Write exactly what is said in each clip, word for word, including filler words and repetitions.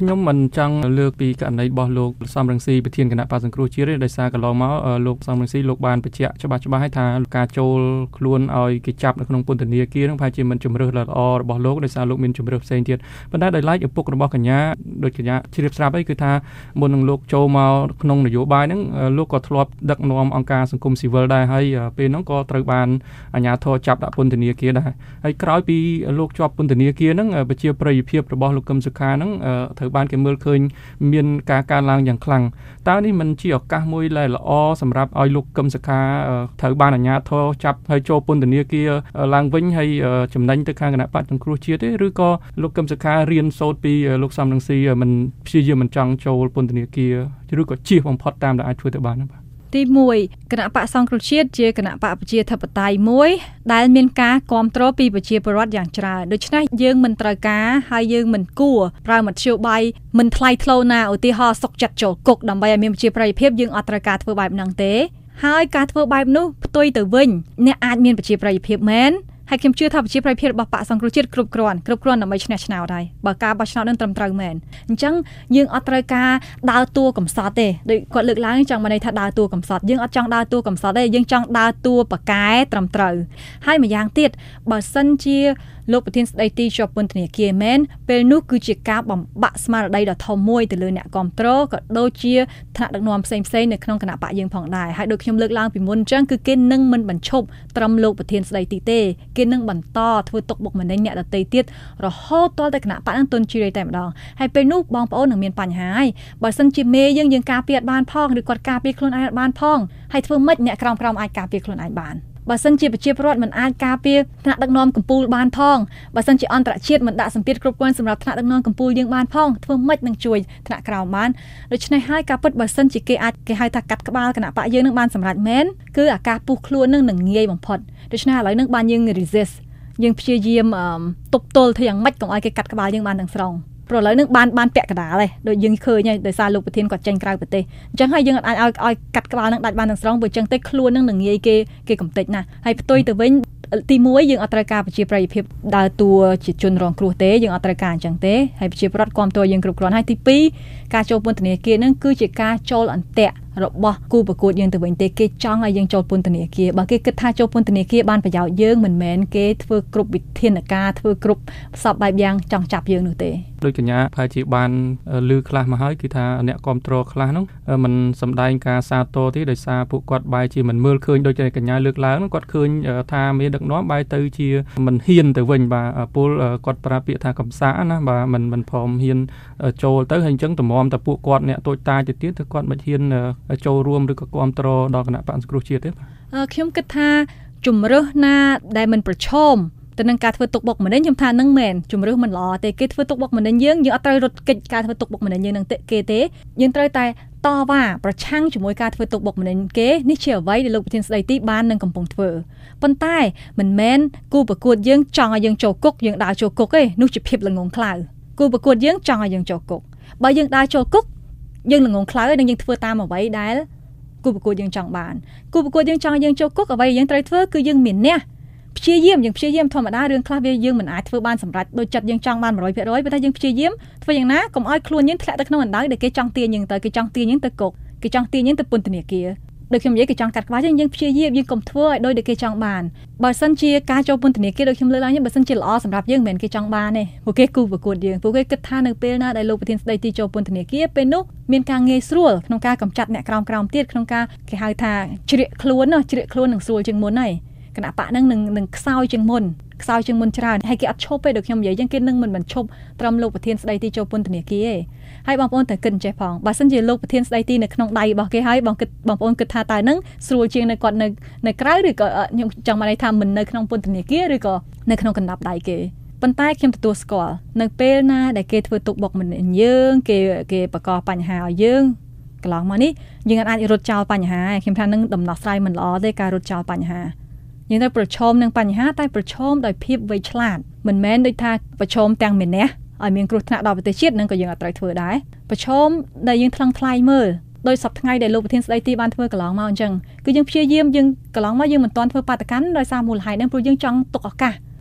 ខ្ញុំមិនចង់លើកពីករណីរបស់លោកសំរងស៊ីប្រធានគណៈបក្សសង្គ្រោះជាតិទេដោយសារកន្លងមកលោកសំរងស៊ីលោកបានបញ្ជាក់ច្បាស់ច្បាស់ឲ្យថាការចូលខ្លួនឲ្យគេចាប់នៅក្នុងពន្ធនាគារនឹងប្រហែលជាមិនជំរឿសល្អរបស់លោកដោយសារលោកមានជំរឿសផ្សេងទៀតប៉ុន្តែដោយឡែកឪពុករបស់កញ្ញាដូចកញ្ញាជ្រាបស្រាប់អីគឺថាមុននឹងលោកចូលមកក្នុងនយោបាយហ្នឹងលោកក៏ធ្លាប់ដឹកនាំអង្គការសង្គមស៊ីវិលដែរហើយពេលហ្នឹងក៏ត្រូវបានអាជ្ញាធរចាប់ដាក់ពន្ធនាគារដែរហើយក្រោយពីលោកជាប់ពន្ធនាគារហ្នឹងប្រជាប្រិយភាពរបស់លោកកឹមសុខាហ្នឹងត្រូវបានគេមើលឃើញមានការកើនឡើងយ៉ាងខ្លាំងតើនេះមិនជាឱកាសមួយដែលល្អសម្រាប់ឲ្យលោកកឹមសុខាត្រូវបានអាជ្ញាធរចាប់ហើយចូលពន្ធនាគារឡើងវិញហើយចំណេញទៅខាងគណៈបក្សសង្គ្រោះជាតិទេឬក៏លោកកឹមសុខារៀនសូត្រពីលោកសំរងស៊ីមិនព្យាយាមមិនចង់ចូលពន្ធនាគារឬក៏ជៀសបំផុតតាមដែលអាចធ្វើទៅបានបាទទីមួយគណៈបក្សសង្គ្រោះជាតិជាគណៈបក្សប្រជាធិបតេយ្យមួយដែលមានការគាំទ្រពីប្រជាពលរដ្ឋយ៉ាងច្រើនដូច្នេះយើងមិនត្រូវការហើយយើងមិនគួរប្រើមធ្យោបាយមិនថ្លៃថ្នូរណាឧទាហរណ៍សុកចិត្តចូលគុកដើម្បីឲ្យមានប្រជាប្រិយភាពយើងអត់ត្រូវការធ្វើបែបហ្នឹងទេហើយការធ្វើបែបនោះផ្ទុយទៅវិញអ្នកអាចមានប្រជាប្រិយភាពមែនហើយខ្ញុំជឿថាប្រជាប្រិយភាពរបស់បក្សសង្គ្រោះជាតិគ្រប់គ្រាន់គ្រប់គ្រាន់ដើម្បីឈ្នះឆ្នោតហើយបើការបោះឆ្នោតនឹងត្រឹមត្រូវមែនអញ្ចឹងយើងអត់ត្រូវការដើរតួកំសត់ទេដូចគាត់លើកឡើងចង់បានន័យថាដើរតួកំសត់យើងអត់ចង់ដើរតួកំសត់ទេយើងចង់ដើរតួប៉ាកែត្រឹមត្រូវហើយម្យ៉ាងទៀតបើសិនជាលោកប្រធានស្ដីទីជាប់ពន្ធនាគារមែនពេលនោះគឺជាការបំបាក់ស្មារតីដ៏ធំមួយទៅលើអ្នកគាំទ្រក៏ដូចជាថ្នាក់ដឹកនាំផ្សេងផ្សេងនៅក្នុងគណៈបកយើងផងដែរហើយដូចខ្ញុំលើកឡើងពីមុនអញ្ចឹងគឺគេនឹងមិនបញ្ឈប់ត្រឹមលោកប្រធានស្ដីទីទេគេនឹងបន្តធ្វើទុកបុកម្នេញអ្នកដទៃទៀតរហូតទាល់តែគណៈបកនឹងទន់ជ្រាយតែម្ដងហើយពេលនោះបងប្អូននឹងមានបញ្ហាហើយបើសិនជាមេយើងយើងការពារបានផងឬគាត់ការពារខ្លួនឯងបានផងហើយធ្វើម៉េចអ្នកក្រោមក្រោមអាចការពារខ្លួនឯងបានបើសិនជាប្រជាពលរដ្ឋមិនអាចការពារថ្នាក់ដឹកនាំកម្ពុជាបានផងបើសិនជាអន្តរជាតិមិនដាក់សម្ពាធគ្រប់គ្រាន់សម្រាប់ថ្នាក់ដឹកនាំកម្ពុជាយើងបានផងធ្វើម៉េចនឹងជួយថ្នាក់ក្រោមបានដូច្នេះហើយការពិតបើសិនជាគេអាចគេហៅថាកាត់ក្បាលគណៈបកយើងនឹងបានសម្រេចមែនគឺអាការពុះខ្លួននឹងនឹងងាយបំផុតដូច្នេះឥឡូវនឹងបានយើង resist យើងព្យាយាមទប់ទល់ធ្វើយ៉ាងម៉េចកុំឲ្យគេកាត់ក្បាលយើងបានទាំងស្រុងព្រោះឥឡូវនឹងបានបានពាក់កណ្ដាលហើយដូចយើងឃើញហើយដោយសារលោកប្រធានគាត់ចេញក្រៅប្រទេសអញ្ចឹងហើយយើងអាចឲ្យឲ្យកាត់ក្បាលនឹងដាច់បានទាំងស្រុងព្រោះអញ្ចឹងទៅខ្លួននឹងនឹងងាយគេគេកំទេចណាស់ហើយផ្ទុយទៅវិញទីមួយយើងអត់ត្រូវការប្រជាប្រិយភាពដើរតួជាជនរងគ្រោះទេយើងអត់ត្រូវការអញ្ចឹងទេហើយប្រជាពលរដ្ឋគាំទ្រយើងគ្រប់គ្រាន់ហើយទីពីរការចូលពន្ធនាគារនឹងគឺជាការចូលអន្ទាក់របស់គូប្រកួតយើងទៅវិញទេគេចង់ឲ្យយើងចូលពន្ធនាគារបើគេគិតថាចូលពន្ធនាគារបានប្រយោជន៍យើងមិនមែនគេធ្វើគ្រប់វិធានការធ្វើគ្រប់សពបែបយ៉ាងចង់ចាប់យើងនោះទេដោយកញ្ញាប្រហែលជាបានឮខ្លះមកហើយគឺថាអ្នកគាំទ្រខ្លះហ្នឹងមិនសម្ដែងការសាទរទេដោយសារពួកគាត់បែរជាមិនមើលឃើញដូចកញ្ញាលើកឡើងគាត់ឃើញថាមានដឹកនាំបែរទៅជាមិនហ៊ានទៅវិញបាទពលគាត់ប្រើពាក្យថាកំសាណាបាទមិនមិនព្រមហ៊ានចូលទៅហើយអញ្ចឹងតម្រាំតែពួកគាត់អ្នកតូចតាចទៅទៀតទៅគាត់មិនហ៊ានចូលរួមឬក៏គាំទ្រដល់គណៈបក្សសង្គ្រោះជាតិទេបាទខ្ញុំគិតថាជំរើសណាដែលមិនប្រឈមទៅនឹងការធ្វើទុកបុកម្នេញខ្ញុំថានឹងមែនជំរើសមិនល្អទេគេធ្វើទុកបុកម្នេញយើងយើងអត់ត្រូវរត់គេចការធ្វើទុកបុកម្នេញយើងនឹងគេទេយើងត្រូវតែតវ៉ាប្រឆាំងជាមួយការធ្វើទុកបុកម្នេញគេនេះជាអ្វីដែលលោកប្រធានស្ដីទីបាននឹងកំពុងធ្វើប៉ុន្តែមិនមែនគូប្រកួតយើងចង់ឲ្យយើងចូលគុកយើងដើរចូលគុកទេនោះជាភាពល្ងងខ្លៅគូប្រកួតយើងចង់ឲ្យយើងចូលគុកបើយើងដើរចូលគុកយើងល្ងងខ្លៅហើយនឹងយើងធ្វើតាមអ្វីដែលគូប្រកួតយើងចង់បានគូប្រកួតយើងចង់ឲ្យយើងចូលគុកអ្វីយើងត្រូវធ្វើគឺយើងមានអ្នកព្យាយាមយើងព្យាយាមធម្មតារឿងខ្លះវាយើងមិនអាចធ្វើបានសម្រេចដោយចិត្តយើងចង់បាន one hundred percent ប៉ុន្តែយើងព្យាយាមធ្វើយ៉ាងណាកុំឲ្យខ្លួនយើងធ្លាក់ទៅក្នុងអណ្ដៅដែលគេចង់ទាញយើងទៅគេចង់ទាញយើងទៅគុកគេចង់ទាញយើងទៅពន្ធនាគារដូចខ្ញុំនិយាយគេចង់កាត់ក្បាលយើងយើងព្យាយាមយើងកុំធ្វើឲ្យដោយដែលគេចង់បានបើសិនជាការចូលពន្ធនាគារដូចខ្ញុំលើកឡើងបើសិនជាល្អសម្រាប់យើងមិនមែនគេចង់បានទេពួកគេគូប្រកួតយើងពួកគេគិតថានៅពេលណាដែលលោកប្រធានស្ដីទីចូលពន្ធនាគារពេលនោះមានការងាយស្រួលក្នុងការកម្ចាត់អ្នកក្រោមក្រោមទៀតក្នុងការគេហៅថាជ្រៀកខ្លួនណាជ្រៀកខ្លួននឹងស្រួលជាងមុនហើយគណៈបកនឹងនឹងខ្សោយជាងមុនខ្សោយជាងមុនច្រើនហើយគេអត់ឈប់ទេដូចខ្ញុំនិយាយចឹងគេនឹងមិនមិនឈប់ត្រឹមលោកប្រធានស្ដីទីចូលពន្ធនាគារទេហើយបងប្អូនត្រូវគិតចេះផងបើសិនជាលោកប្រធានស្ដីទីនៅក្នុងដៃរបស់គេហើយបងគិតបងប្អូនគិតថាតើនឹងស្រួលជាងនៅគាត់នៅនៅក្រៅឬក៏ខ្ញុំចង់បានន័យថាមិននៅក្នុងពន្ធនាគារឬក៏នៅក្នុងកណ្ដាប់ដៃគេប៉ុន្តែខ្ញុំទទួលស្គាល់នៅពេលណាដែលគេធ្វើទុកបុកម្នេញយើងគេគេបង្កបញ្ហាឲ្យយើងកន្លងមកនេះយើងអាចរត់ចោលបញ្ហាខ្ញុំថានឹងដំណោះស្រាយមិនល្អទេការរត់ចោលបញ្ហាយើងត្រូវប្រឈមនឹងបញ្ហាតែប្រឈមដោយភាពវៃឆ្លាតមិនមែនដូចថាប្រឈមទាំងមេនះឲ្យមានគ្រោះថ្នាក់ដល់ប្រទេសជាតិនឹងក៏យើងអត់ត្រូវធ្វើដែរប្រឈមដែលយើងថ្លឹងថ្លែងមើលដោយសពថ្ងៃដែលលោកប្រធានស្ដីទីបានធ្វើកន្លងមកអញ្ចឹងគឺយើងព្យាយាមយើងកន្លងមកយើងមិនទាន់ធ្វើបាតកម្មដោយសារមូលហេតុហ្នឹងព្រោះយើងចង់ទុកឱកាស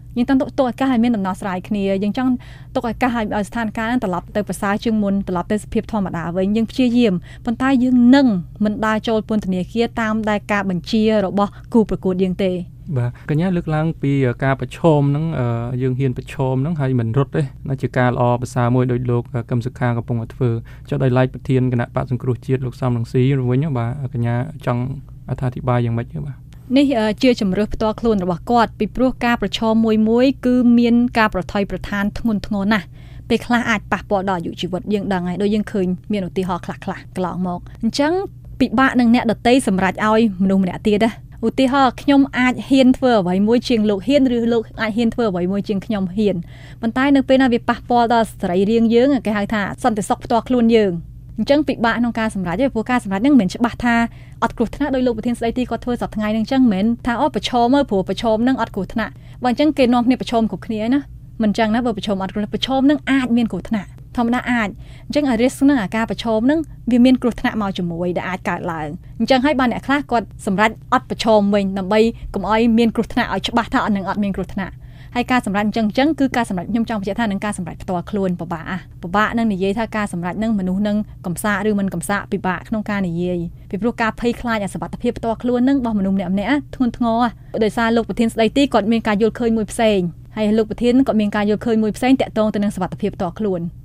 យើងតើទុកឱកាសឲ្យមានដំណោះស្រាយគ្នាយើងចង់ទុកឱកាសឲ្យស្ថានភាពហ្នឹងត្រឡប់ទៅប្រសើរជាងមុនត្រឡប់ទៅភាពធម្មតាវិញយើងព្យាយាមប៉ុន្តែយើងនឹងមិនដើរចូលពន្ធនាគារតាមដែលការបញ្ជារបស់គូប្រកួតយើងទេបាទកញ្ញាលើកឡើងពីការប្រឈមហ្នឹងយើងហ៊ានប្រឈមហ្នឹងហើយមិនរត់ទេណាជាការល្អប្រសើរមួយដោយលោកកឹមសុខាកំពុងតែធ្វើចុះដោយឡែកប្រធានគណៈបកសង្គ្រោះជាតិលោកសំរងស៊ីវិញបាទកញ្ញាចង់អត្ថាធិប្បាយយ៉ាងម៉េចទេបាទនេះជាជំរឿសផ្ទាល់ខ្លួនរបស់គាត់ពីព្រោះការប្រឈមមួយមួយគឺមានការប្រថុយប្រឋានធ្ងន់ធ្ងរណាស់ពេលខ្លះអាចប៉ះពាល់ដល់អាយុជីវិតយើងដឹងហើយដូចយើងឃើញមានឧទាហរណ៍ខ្លះៗកន្លងមកអញ្ចឹងពិបាកនឹងអ្នកដទៃសម្រេចឲ្យមនុស្សម្នាក់ទៀតណាឧទាហរណ៍ខ្ញុំអាចហ៊ានធ្វើអ្វីមួយជាងលោកហ៊ានឬលោកអាចហ៊ានធ្វើអ្វីមួយជាងខ្ញុំហ៊ានប៉ុន្តែនៅពេលណាវាប៉ះពាល់ដល់សេរីរាង្គយើងគេហៅថាសន្តិសុខផ្ទាល់ខ្លួនយើងអញ្ចឹងពិបាកក្នុងការសម្រេចទេព្រោះការសម្រេចហ្នឹងមិនមែនច្បាស់ថាអត់គ្រោះថ្នាក់ដោយលោកប្រធានស្ដីទីគាត់ធ្វើសប្តាហ៍ថ្ងៃហ្នឹងអញ្ចឹងមិនមែនថាអូប្រឈមមើលព្រោះប្រឈមហ្នឹងអត់គ្រោះថ្នាក់បើអញ្ចឹងគេនាំគ្នាប្រឈមគ្រប់គ្នាណាមិនអញ្ចឹងណាបើប្រឈមអត់គ្រោះប្រឈមហ្នឹងអាចមានគ្រោះថ្នាក់ធម្មតាអាចអញ្ចឹងអា risk ហ្នឹងអាការប្រឈមហ្នឹងវាមានគ្រោះថ្នាក់មកជាមួយដែលអាចកើតឡើងអញ្ចឹងហើយបានអ្នកខ្លះគាត់សម្រេចអត់ប្រឈមវិញដើម្បីកុំឲ្យមានគ្រោះថ្នាក់ឲ្យច្បាស់ថាអត់នឹងអត់មានគ្រោះថ្នាក់ហើយការសម្រេចអញ្ចឹងអញ្ចឹងគឺការសម្រេចខ្ញុំចង់បញ្ជាក់ថានឹងការសម្រេចផ្ទាល់ខ្លួនពិបាកពិបាកនឹងនិយាយថាការសម្រេចនឹងមនុស្សនឹងកំសាកឬមិនកំសាកពិបាកក្នុងការនិយាយពីព្រោះការភ័យខ្លាចអាសវត្ថភាពផ្ទាល់ខ្លួននឹងរបស់មនុស្សម្នាក់ម្នាក់ធ្ងន់ធ្ងរដោយសារលោកប្រធានស្ដីទីគាត់មានការយល់ឃើញមួយផ្សេងហើយលោកប្រធានគាត់មានការយល់ឃើញមួយផ្សេងតាក់ទងទៅនឹងសវត្ថភាពផ្ទាល់ខ្លួន